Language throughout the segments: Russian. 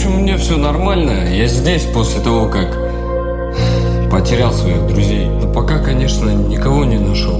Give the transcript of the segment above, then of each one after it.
общем, у меня все нормально. Я здесь после того, как потерял своих друзей. Но пока, конечно, никого не нашел.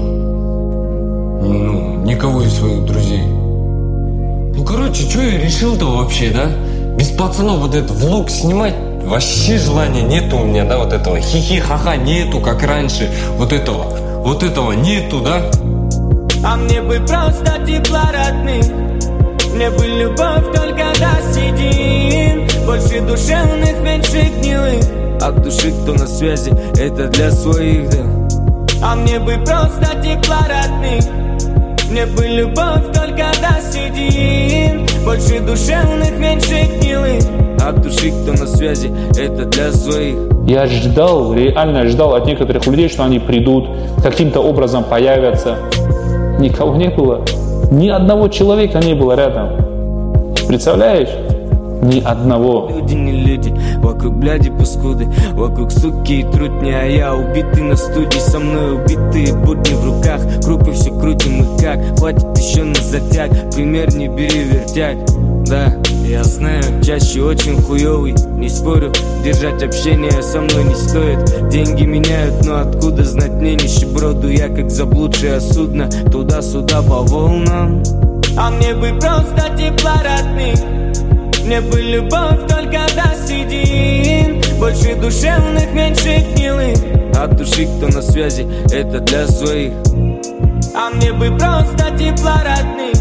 Никого из своих друзей. Короче, что я решил-то вообще, да? Без пацанов вот этот влог снимать вообще желания нету у меня, да, вот этого хихи-ха-ха нету, как раньше. Вот этого нету, да? А мне бы просто тепла родных, мне бы любовь только досидим. Больше душевных, меньше гнилых. От души кто на связи, это для своих, да. А мне бы просто тепла родных, мне бы любовь только досидим. Больше душевных, меньше гнилых. От души кто на связи, это для своих. Я реально ждал от некоторых людей, что они придут, каким-то образом появятся. Никого не было. Ни одного человека не было рядом. Представляешь? Ни одного. Люди не люди, вокруг бляди паскуды, вокруг суки и трутни, а я убитый на студии, со мной убитые будни в руках, крупы все крутим и как, хватит еще на затяг, пример не бери вертять. Да, я знаю, чаще очень хуёвый, не спорю, держать общение со мной не стоит. Деньги меняют, но откуда знать мне, нищеброду я как заблудшее судно, туда-сюда по волнам. А мне бы просто тепла родных, мне бы любовь только досидим. Больше душевных, меньше гнилых. От души кто на связи, это для своих. А мне бы просто тепла родных,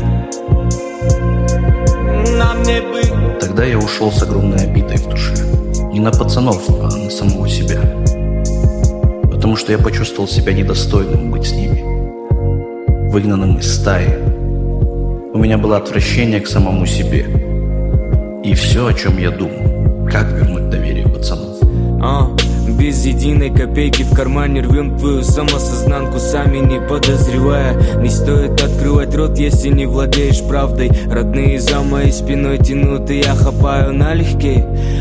а мне бы. Тогда я ушел с огромной обидой в душе. Не на пацанов, а на самого себя. Потому что я почувствовал себя недостойным быть с ними, выгнанным из стаи. У меня было отвращение к самому себе. И все, о чем я думал, как вернуть доверие пацанов. Без единой копейки в кармане рвем твою самосознанку, сами не подозревая. Не стоит открывать рот, если не владеешь правдой. Родные за моей спиной тянут, и я хапаю налегке.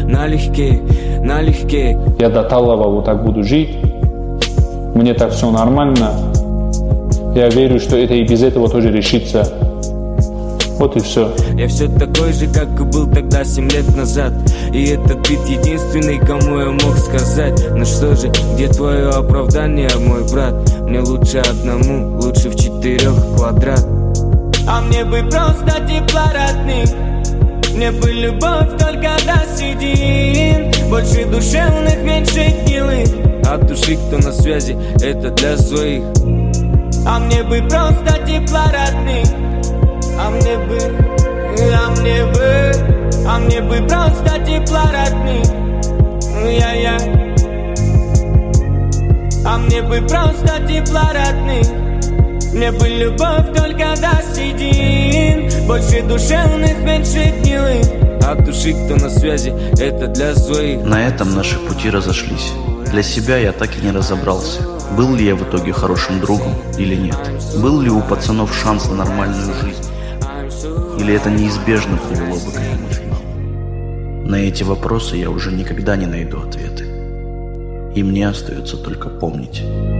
Я до талого вот так буду жить. Мне так все нормально. Я верю, что это и без этого тоже решится. Вот и все. Я все такой же, как и был тогда 7 лет назад. И этот бит единственный, кому я мог сказать. Ну что же, где твое оправдание, мой брат? Мне лучше одному, лучше в 4 квадрат. А мне бы просто тепла родных, мне бы любовь только досидим. Больше душевных, меньше гнилых. От души кто на связи, это для своих. А мне бы просто тепла родных, а мне бы просто тепла родных. А мне бы просто тепла родных, мне бы любовь только досидим. Больше душевных, меньше гнилых. От души кто на связи, это для своих. На этом наши пути разошлись. Для себя я так и не разобрался, был ли я в итоге хорошим другом или нет. Был ли у пацанов шанс на нормальную жизнь? Или это неизбежно привело бы к этому финалу? На эти вопросы я уже никогда не найду ответы. И мне остается только помнить.